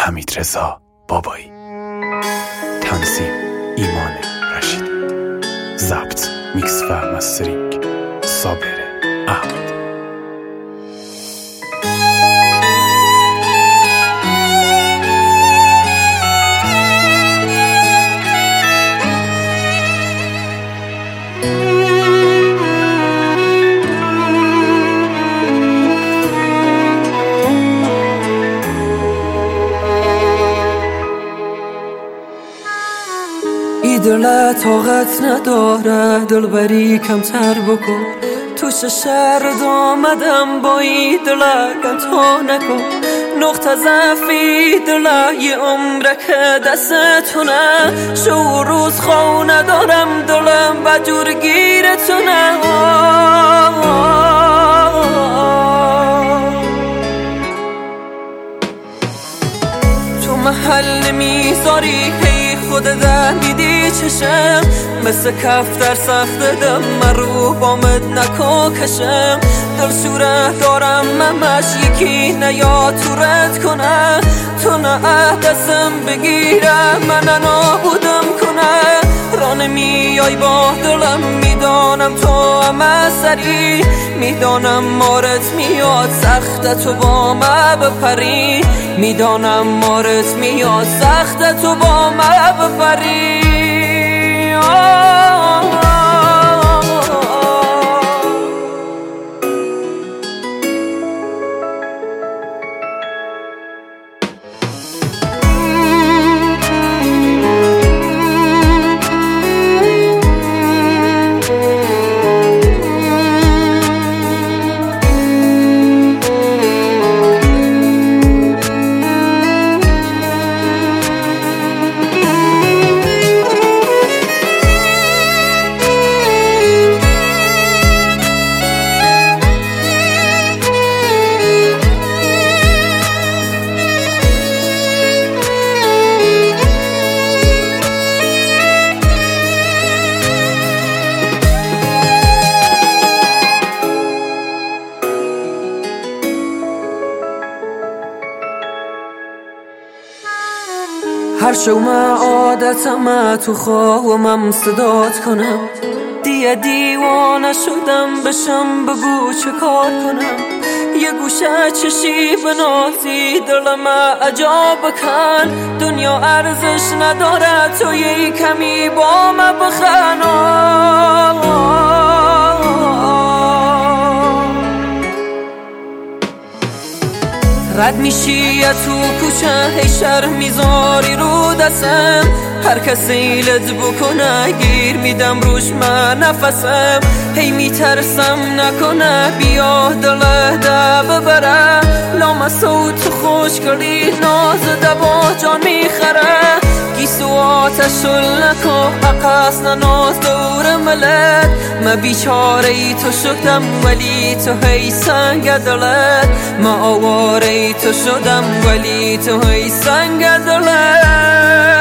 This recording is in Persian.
حمیدرضا بابایی. تنظیم ایمان رشیدی. ضبط، میکس و مسترینگ صابر احمد. دل طاقت نداره دلبری کمتر بکن، توش شرد آمدم با این دل تا نکن. نقطه ضعفی دل یه عمره که دستتونه، شو روز خو ندارم دلم بجور گیرتونه. تو محل نمیذاری خودت دیدی چشم، مثل کفتر سخت دم من رو بامت نکو کشم. دل صورت دارم ممش یکی نیاد تو رد کنه، تو نه دستم بگیره من نابودم کنه. را نمیای با دلم میدانم تو همه سری، میدانم مارت میاد سخت تو با ما بپری، میدانم مارت میاد سخت تو با ما بپری. هر شو من عادتم تو خواهم صدات کنم، دیوانه شدم بشم بگو چه کار کنم. یه گوشه چشی بنازی دلم عجاب کن، دنیا ارزش نداره تو یه کمی با من بخن. رد میشی تو کوچه هی شر میذاری رو دستم، هر کسی لد بکنه گیر میدم روش من نفسم. هی میترسم نکنه بیا دل ده ببره، لام صوت خوش کردی ناز دبا جان میخره. گیسو آتش نکن اقاس ناز دور ملت، ما بیچاره ای تو شدم ولی تو هی سنگ دلت، ما آواره ای تو شدم ولی تو هی سنگ دلت.